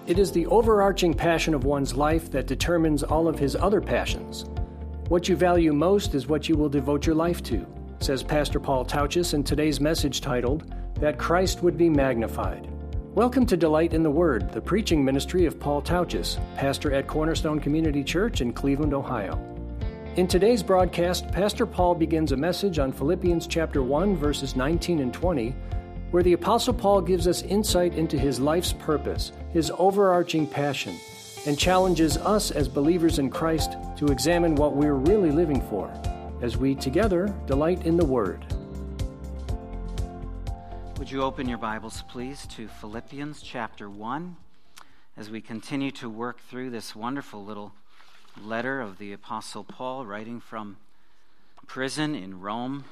It is the overarching passion of one's life that determines all of his other passions. What you value most is what you will devote your life to, says Pastor Paul Tauchus in today's message titled, That Christ Would Be Magnified. Welcome to Delight in the Word, the preaching ministry of Paul Tauchus, pastor at Cornerstone Community Church in Cleveland, Ohio. In today's broadcast, Pastor Paul begins a message on Philippians chapter 1, verses 19 and 20, where the Apostle Paul gives us insight into his life's purpose, his overarching passion, and challenges us as believers in Christ to examine what we're really living for, as we together delight in the Word. Would you open your Bibles, please, to Philippians chapter 1, as we continue to work through this wonderful little letter of the Apostle Paul, writing from prison in Rome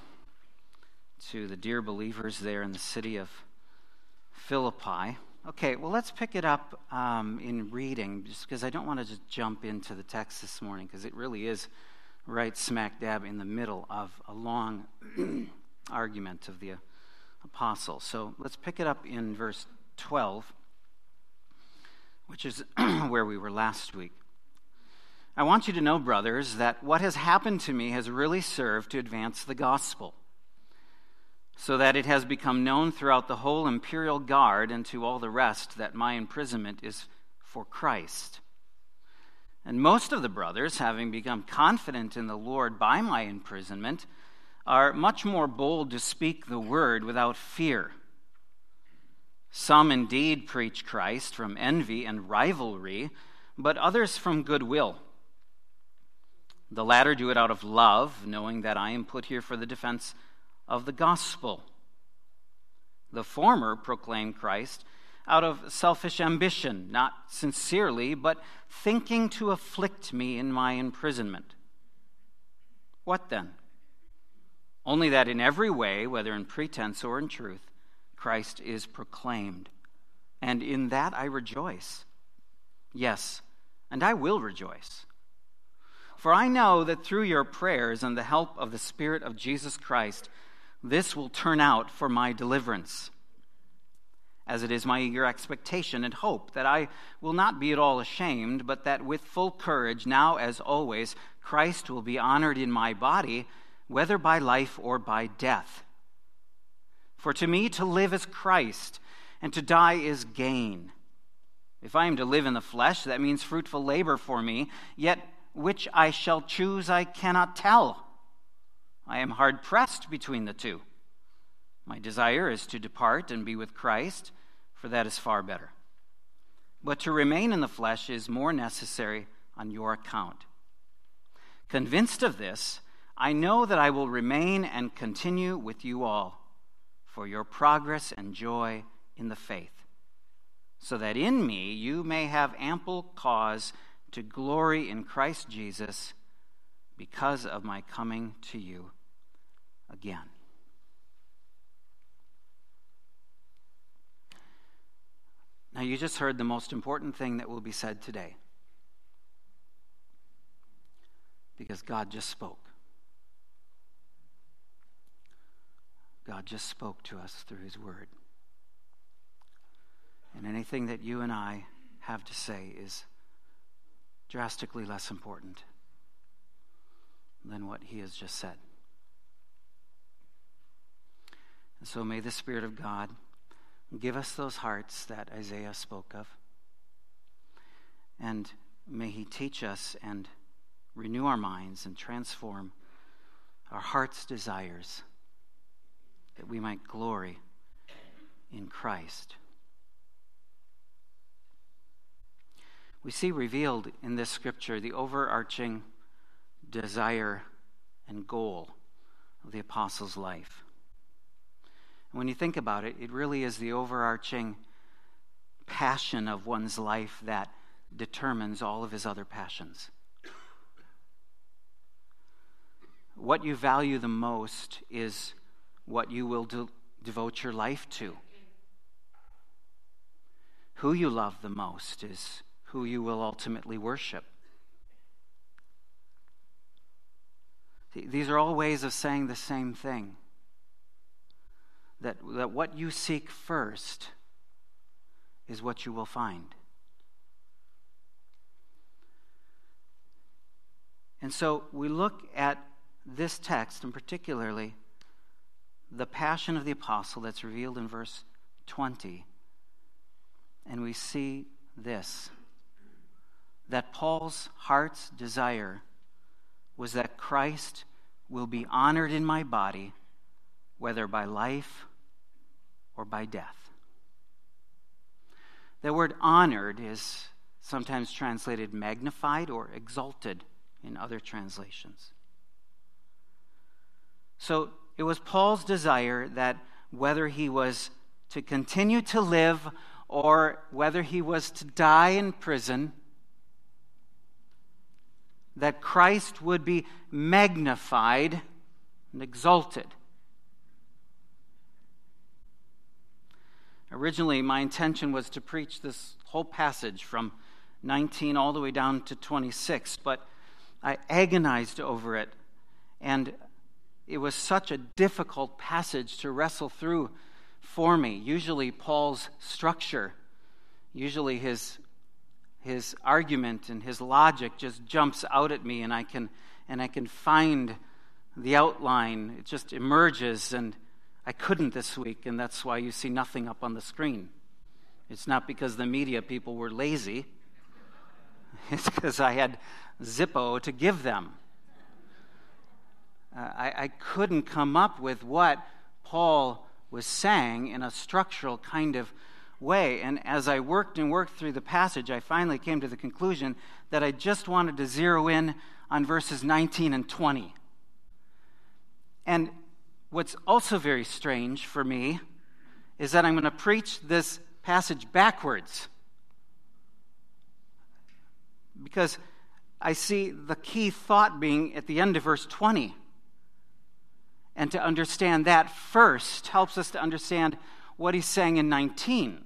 to the dear believers there in the city of Philippi. Okay, well, let's pick it up in reading, just because I don't want to just jump into the text this morning, because it really is right smack dab in the middle of a long argument of the apostle. So let's pick it up in verse 12, which is where we were last week. I want you to know, brothers, that what has happened to me has really served to advance the gospel, so that it has become known throughout the whole imperial guard and to all the rest that my imprisonment is for Christ. And most of the brothers, having become confident in the Lord by my imprisonment, are much more bold to speak the word without fear. Some indeed preach Christ from envy and rivalry, but others from goodwill. The latter do it out of love, knowing that I am put here for the defense of the gospel. The former proclaim Christ out of selfish ambition, not sincerely, but thinking to afflict me in my imprisonment. What then? Only that in every way, whether in pretense or in truth, Christ is proclaimed. And in that I rejoice. Yes, and I will rejoice. For I know that through your prayers and the help of the Spirit of Jesus Christ, this will turn out for my deliverance, as it is my eager expectation and hope that I will not be at all ashamed, but that with full courage, now as always, Christ will be honored in my body, whether by life or by death. For to me to live is Christ, and to die is gain. If I am to live in the flesh, that means fruitful labor for me, yet which I shall choose I cannot tell. I am hard-pressed between the two. My desire is to depart and be with Christ, for that is far better. But to remain in the flesh is more necessary on your account. Convinced of this, I know that I will remain and continue with you all for your progress and joy in the faith, so that in me you may have ample cause to glory in Christ Jesus because of my coming to you again. Now, you just heard the most important thing that will be said today, because God just spoke. God just spoke to us through His Word. And anything that you and I have to say is drastically less important than what He has just said. And so may the Spirit of God give us those hearts that Isaiah spoke of. And may He teach us and renew our minds and transform our heart's desires, that we might glory in Christ. We see revealed in this scripture the overarching desire and goal of the apostle's life. When you think about it, it really is the overarching passion of one's life that determines all of his other passions. What you value the most is what you will devote your life to. Who you love the most is who you will ultimately worship. These are all ways of saying the same thing. That what you seek first is what you will find. And so we look at this text, and particularly the passion of the apostle that's revealed in verse 20, and we see this, that Paul's heart's desire was that Christ will be honored in my body, whether by life or by death. The word honored is sometimes translated magnified or exalted in other translations. So it was Paul's desire that whether he was to continue to live or whether he was to die in prison, that Christ would be magnified and exalted. Originally, my intention was to preach this whole passage from 19 all the way down to 26, but I agonized over it, and it was such a difficult passage to wrestle through for me. Usually Paul's structure, usually his argument and his logic just jumps out at me, and I can find the outline. It just emerges, and I couldn't this week, and that's why you see nothing up on the screen. It's not because the media people were lazy. It's because I had Zippo to give them. I couldn't come up with what Paul was saying in a structural kind of way. And as I worked through the passage, I finally came to the conclusion that I just wanted to zero in on verses 19 and 20. And what's also very strange for me is that I'm going to preach this passage backwards, because I see the key thought being at the end of verse 20. And to understand that first helps us to understand what he's saying in 19.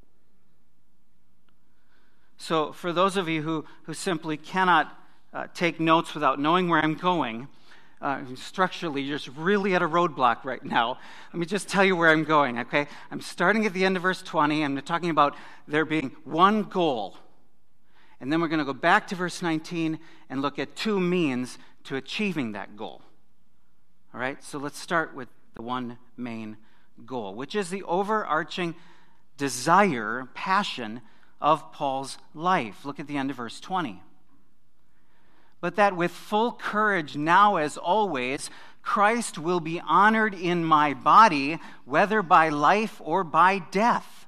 So for those of you who simply cannot take notes without knowing where I'm going, structurally, you're just really at a roadblock right now. Let me just tell you where I'm going, okay? I'm starting at the end of verse 20. I'm talking about there being one goal. And then we're going to go back to verse 19 and look at two means to achieving that goal. All right? So let's start with the one main goal, which is the overarching desire, passion of Paul's life. Look at the end of verse 20. But that with full courage now as always, Christ will be honored in my body, whether by life or by death.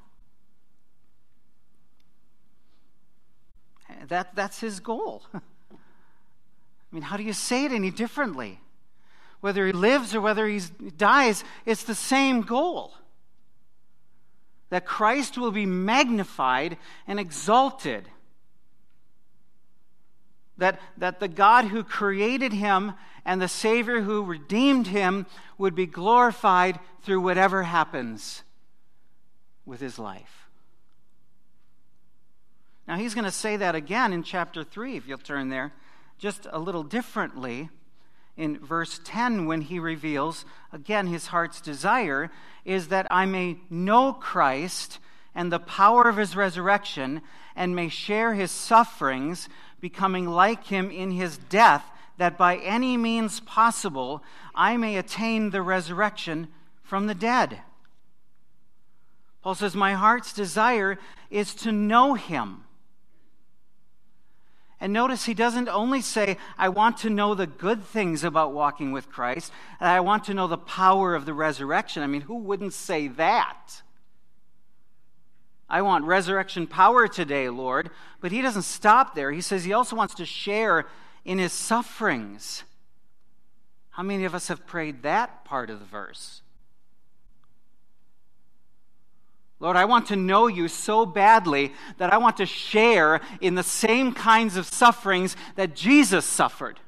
That's his goal. I mean, how do you say it any differently? Whether he lives or whether he dies, it's the same goal. That Christ will be magnified and exalted. That the God who created him and the Savior who redeemed him would be glorified through whatever happens with his life. Now he's going to say that again in chapter 3, if you'll turn there, just a little differently. In verse 10, when he reveals, again, his heart's desire is that I may know Christ and the power of his resurrection, and may share his sufferings, becoming like him in his death, that by any means possible I may attain the resurrection from the dead. Paul says, my heart's desire is to know him. And notice he doesn't only say, I want to know the good things about walking with Christ, and I want to know the power of the resurrection. I mean, who wouldn't say that? I want resurrection power today, Lord. But he doesn't stop there. He says he also wants to share in his sufferings. How many of us have prayed that part of the verse? Lord, I want to know you so badly that I want to share in the same kinds of sufferings that Jesus suffered.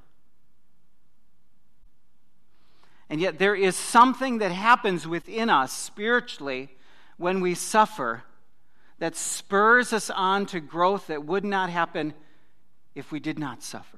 And yet there is something that happens within us spiritually when we suffer that spurs us on to growth that would not happen if we did not suffer.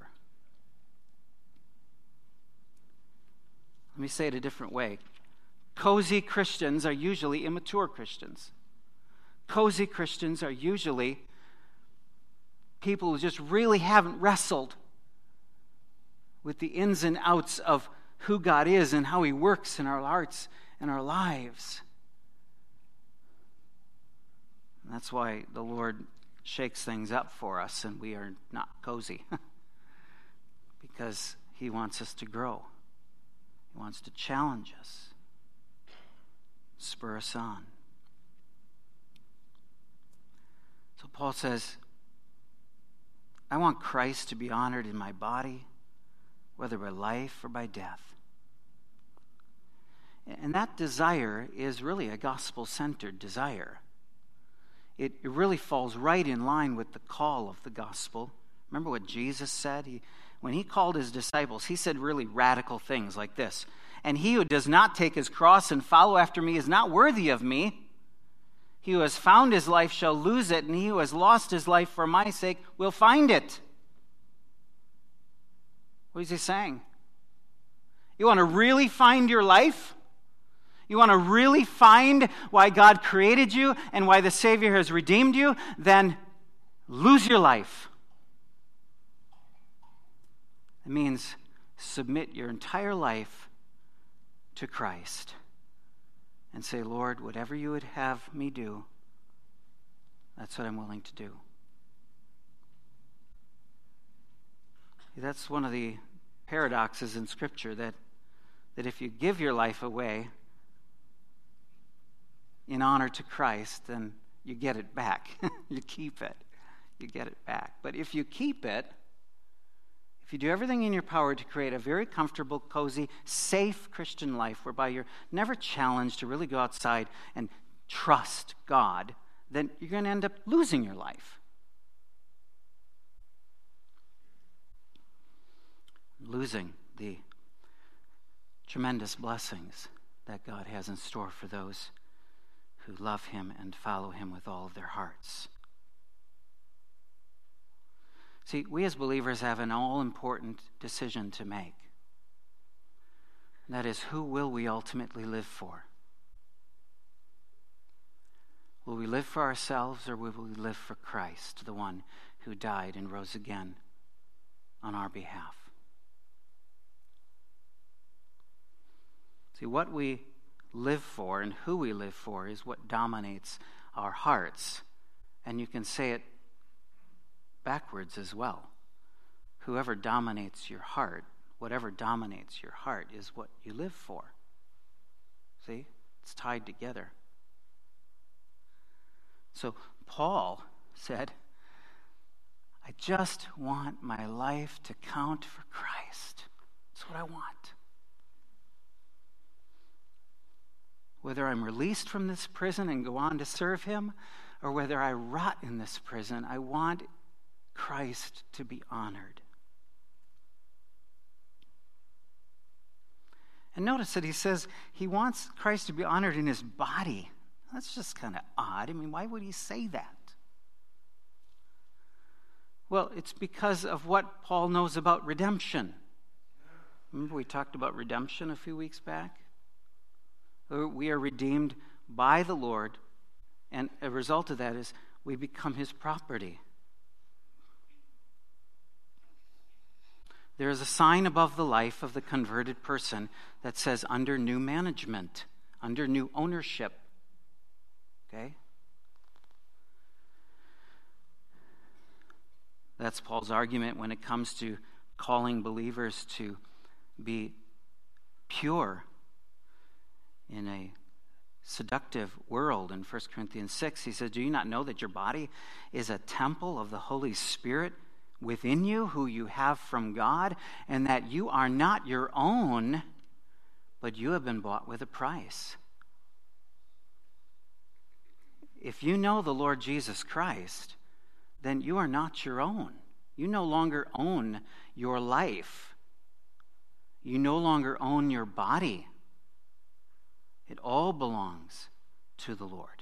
Let me say it a different way. Cozy Christians are usually immature Christians. Cozy Christians are usually people who just really haven't wrestled with the ins and outs of who God is and how He works in our hearts and our lives. And that's why the Lord shakes things up for us and we are not cozy. Because He wants us to grow. He wants to challenge us, spur us on. So Paul says, I want Christ to be honored in my body, whether by life or by death. And that desire is really a gospel-centered desire. It really falls right in line with the call of the gospel. Remember what Jesus said? When He called His disciples, He said really radical things like this. And he who does not take his cross and follow after me is not worthy of me. He who has found his life shall lose it, and he who has lost his life for my sake will find it. What is He saying? You want to really find your life? You want to really find why God created you and why the Savior has redeemed you? Then lose your life. It means submit your entire life to Christ and say, Lord, whatever you would have me do, that's what I'm willing to do. That's one of the paradoxes in Scripture, that if you give your life away in honor to Christ, then you get it back. You keep it. You get it back. But if you keep it, if you do everything in your power to create a very comfortable, cozy, safe Christian life whereby you're never challenged to really go outside and trust God, then you're going to end up losing your life. Losing the tremendous blessings that God has in store for those who love Him and follow Him with all of their hearts. See, we as believers have an all-important decision to make. And that is, who will we ultimately live for? Will we live for ourselves, or will we live for Christ, the one who died and rose again on our behalf? See, what we live for and who we live for is what dominates our hearts. And you can say it backwards as well. Whoever dominates your heart, whatever dominates your heart is what you live for. See? It's tied together. So Paul said, I just want my life to count for Christ. That's what I want. Whether I'm released from this prison and go on to serve Him, or whether I rot in this prison, I want Christ to be honored. And notice that he says he wants Christ to be honored in His body. That's just kind of odd. I mean, why would he say that? Well, it's because of what Paul knows about redemption. Remember we talked about redemption a few weeks back? We are redeemed by the Lord, and a result of that is we become His property. There is a sign above the life of the converted person that says under new management, under new ownership. Okay? That's Paul's argument when it comes to calling believers to be pure in a seductive world. In 1 Corinthians 6, he says, do you not know that your body is a temple of the Holy Spirit within you, who you have from God, and that you are not your own, but you have been bought with a price? If you know the Lord Jesus Christ, then you are not your own. You no longer own your life. You no longer own your body. It all belongs to the Lord.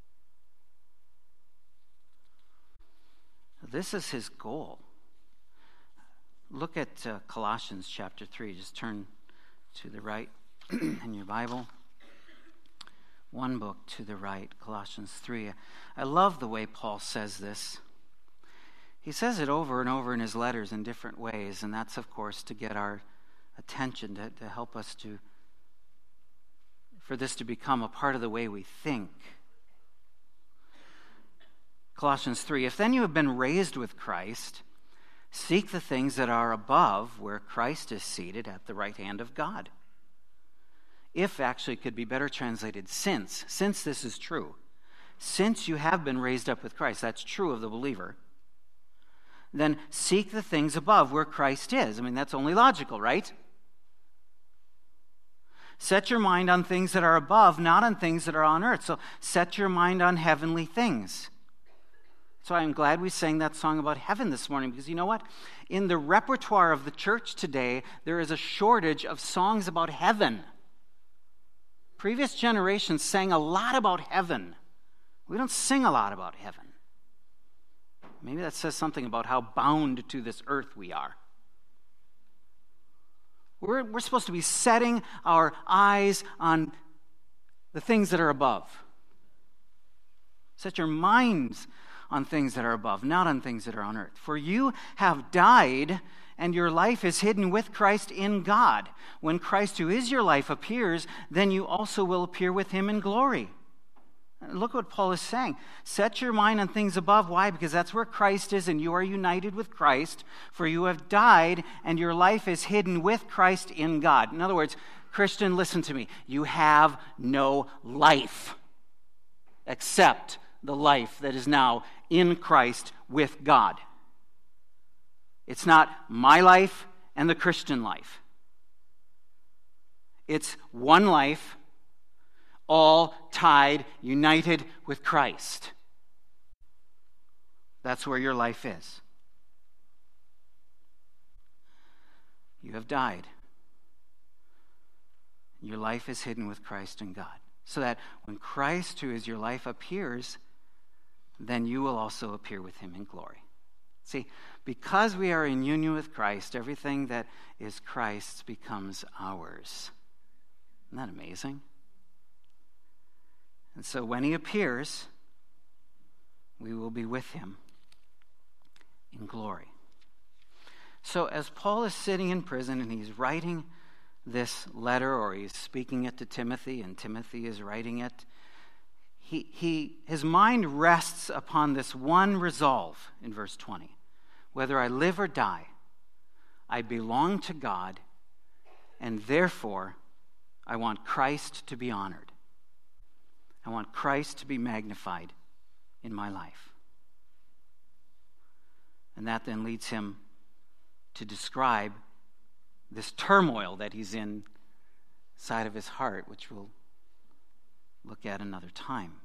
This is His goal. Look at Colossians chapter 3. Just turn to the right in your Bible. One book to the right, Colossians 3. I love the way Paul says this. He says it over and over in his letters in different ways, and that's, of course, to get our attention, to help us for this to become a part of the way we think. Colossians 3, if then you have been raised with Christ, seek the things that are above, where Christ is seated at the right hand of God. If actually could be better translated since this is true. Since you have been raised up with Christ, that's true of the believer, then seek the things above where Christ is. I mean, that's only logical, right? Set your mind on things that are above, not on things that are on earth. So set your mind on heavenly things. So I'm glad we sang that song about heaven this morning, because you know what? In the repertoire of the church today, there is a shortage of songs about heaven. Previous generations sang a lot about heaven. We don't sing a lot about heaven. Maybe that says something about how bound to this earth we are. We're supposed to be setting our eyes on the things that are above. Set your minds on things that are above, not on things that are on earth. For you have died, and your life is hidden with Christ in God. When Christ, who is your life, appears, then you also will appear with him in glory. Look what Paul is saying. Set your mind on things above. Why? Because that's where Christ is, and you are united with Christ. For you have died, and your life is hidden with Christ in God. In other words, Christian, listen to me. You have no life except the life that is now in Christ with God. It's not my life and the Christian life. It's one life, all tied, united with Christ. That's where your life is. You have died. Your life is hidden with Christ in God. So that when Christ, who is your life, appears, then you will also appear with him in glory. See, because we are in union with Christ, everything that is Christ's becomes ours. Isn't that amazing? And so when he appears, we will be with him in glory. So as Paul is sitting in prison and he's writing this letter, or he's speaking it to Timothy, and Timothy is writing it, his mind rests upon this one resolve in verse 20. Whether I live or die, I belong to God, and therefore I want Christ to be honored. I want Christ to be magnified in my life. And that then leads him to describe this turmoil that he's in inside of his heart, which we'll look at another time.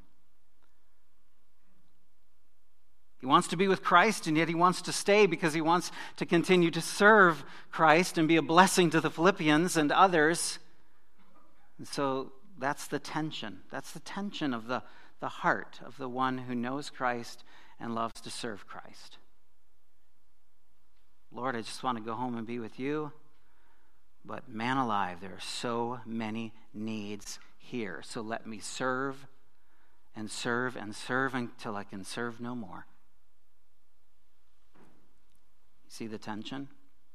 He wants to be with Christ, and yet he wants to stay because he wants to continue to serve Christ and be a blessing to the Philippians and others. And so that's the tension. That's the tension of the heart of the one who knows Christ and loves to serve Christ. Lord, I just want to go home and be with you. But man alive, there are so many needs here. So let me serve and serve and serve until I can serve no more. See the tension?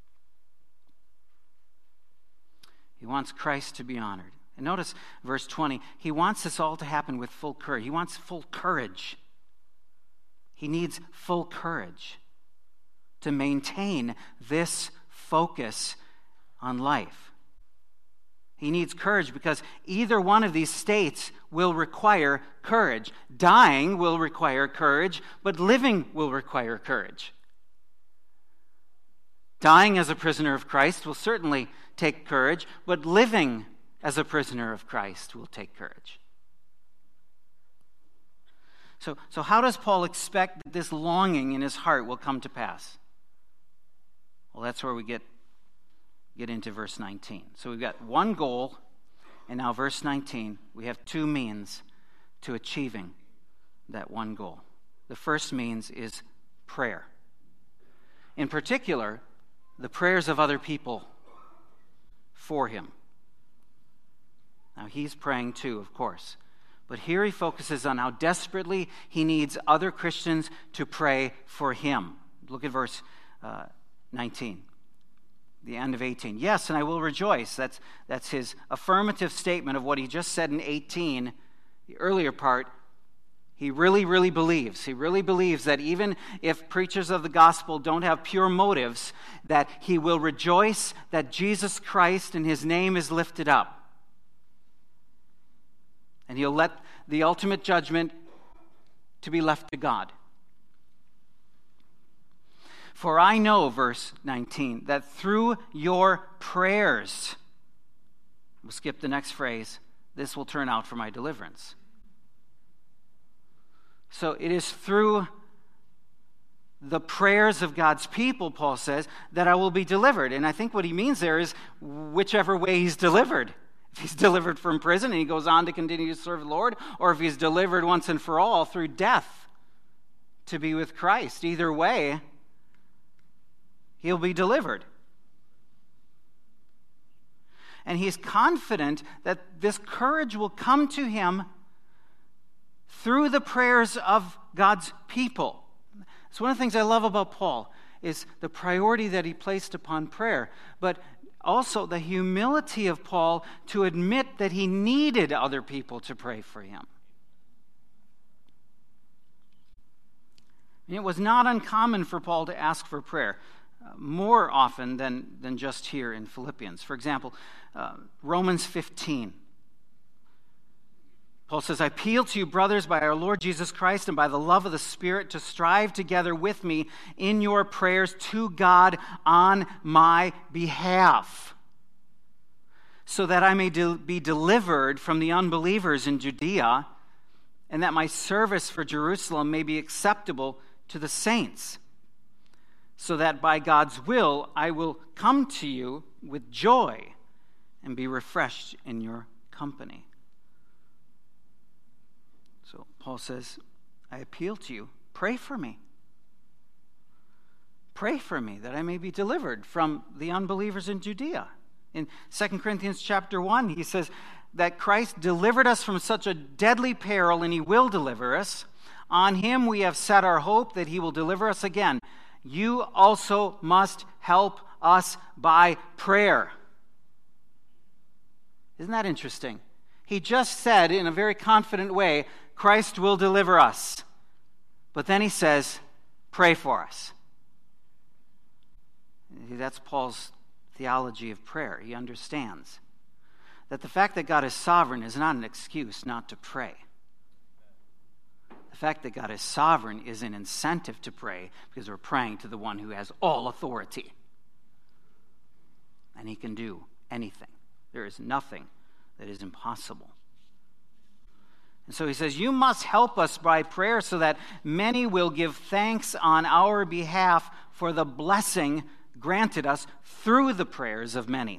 He wants Christ to be honored. And notice verse 20. He wants this all to happen with full courage. He wants full courage. He needs full courage to maintain this focus on life. He needs courage because either one of these states will require courage. Dying will require courage, but living will require courage. Dying as a prisoner of Christ will certainly take courage, but living as a prisoner of Christ will take courage. So how does Paul expect that this longing in his heart will come to pass? Well, that's where we get into verse 19. So we've got one goal, and now verse 19, we have two means to achieving that one goal. The first means is prayer. In particular, the prayers of other people for him. Now, he's praying too, of course. But here he focuses on how desperately he needs other Christians to pray for him. Look at verse 19, the end of 18. Yes, and I will rejoice. That's his affirmative statement of what he just said in 18, the earlier part. He really, really believes. He really believes that even if preachers of the gospel don't have pure motives, that he will rejoice that Jesus Christ and his name is lifted up. And he'll let the ultimate judgment to be left to God. For I know, verse 19, that through your prayers, we'll skip the next phrase, this will turn out for my deliverance. So it is through the prayers of God's people, Paul says, that I will be delivered. And I think what he means there is whichever way he's delivered. If he's delivered from prison and he goes on to continue to serve the Lord, or if he's delivered once and for all through death to be with Christ. Either way, he'll be delivered. And he's confident that this courage will come to him through the prayers of God's people. It's one of the things I love about Paul is the priority that he placed upon prayer, but also the humility of Paul to admit that he needed other people to pray for him. And it was not uncommon for Paul to ask for prayer, more often than just here in Philippians. For example, Romans 15. Paul says, I appeal to you, brothers, by our Lord Jesus Christ and by the love of the Spirit, to strive together with me in your prayers to God on my behalf, so that I may be delivered from the unbelievers in Judea, and that my service for Jerusalem may be acceptable to the saints, so that by God's will I will come to you with joy and be refreshed in your company. So Paul says, I appeal to you, pray for me. Pray for me that I may be delivered from the unbelievers in Judea. In 2 Corinthians chapter 1, he says that Christ delivered us from such a deadly peril, and he will deliver us. On him we have set our hope that he will deliver us again. You also must help us by prayer. Isn't that interesting? He just said in a very confident way, Christ will deliver us. But then he says, pray for us. That's Paul's theology of prayer. He understands that the fact that God is sovereign is not an excuse not to pray. The fact that God is sovereign is an incentive to pray because we're praying to the one who has all authority. And he can do anything. There is nothing that is impossible. And so he says, you must help us by prayer so that many will give thanks on our behalf for the blessing granted us through the prayers of many.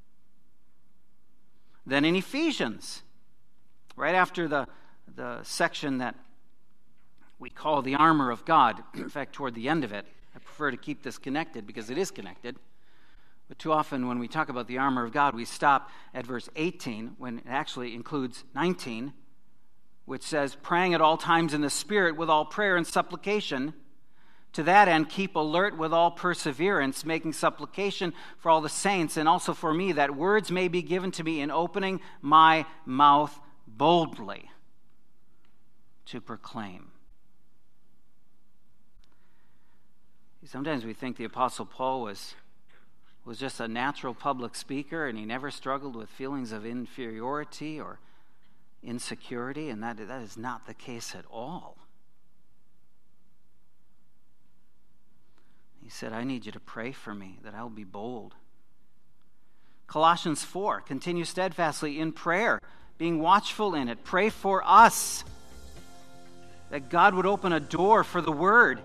Then in Ephesians, right after the section that we call the armor of God, in fact, toward the end of it, I prefer to keep this connected because it is connected. But too often when we talk about the armor of God, we stop at verse 18 when it actually includes 19, which says, praying at all times in the Spirit with all prayer and supplication. To that end, keep alert with all perseverance, making supplication for all the saints and also for me, that words may be given to me in opening my mouth boldly to proclaim. Sometimes we think the Apostle Paul was just a natural public speaker and he never struggled with feelings of inferiority or insecurity, and that is not the case at all. He said, I need you to pray for me that I'll be bold. Colossians 4, continue steadfastly in prayer, being watchful in it. Pray for us, that God would open a door for the word.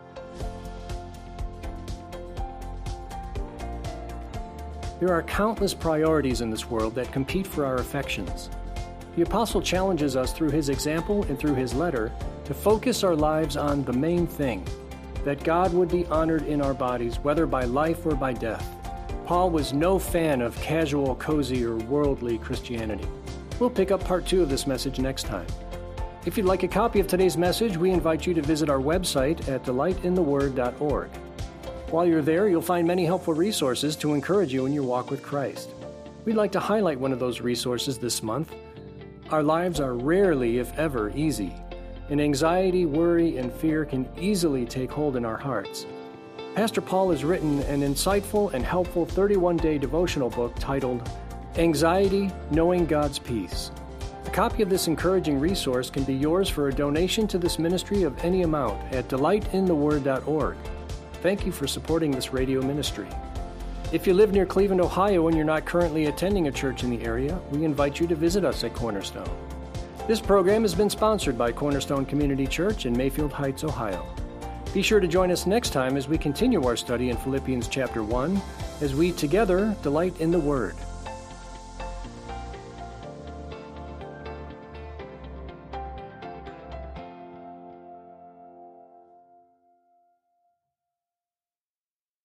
There are countless priorities in this world that compete for our affections. The apostle challenges us through his example and through his letter to focus our lives on the main thing, that God would be honored in our bodies, whether by life or by death. Paul was no fan of casual, cozy, or worldly Christianity. We'll pick up part 2 of this message next time. If you'd like a copy of today's message, we invite you to visit our website at delightintheword.org. While you're there, you'll find many helpful resources to encourage you in your walk with Christ. We'd like to highlight one of those resources this month. Our lives are rarely, if ever, easy, and anxiety, worry, and fear can easily take hold in our hearts. Pastor Paul has written an insightful and helpful 31-day devotional book titled Anxiety, Knowing God's Peace. A copy of this encouraging resource can be yours for a donation to this ministry of any amount at delightintheword.org. Thank you for supporting this radio ministry. If you live near Cleveland, Ohio, and you're not currently attending a church in the area, we invite you to visit us at Cornerstone. This program has been sponsored by Cornerstone Community Church in Mayfield Heights, Ohio. Be sure to join us next time as we continue our study in Philippians chapter 1, as we together delight in the Word.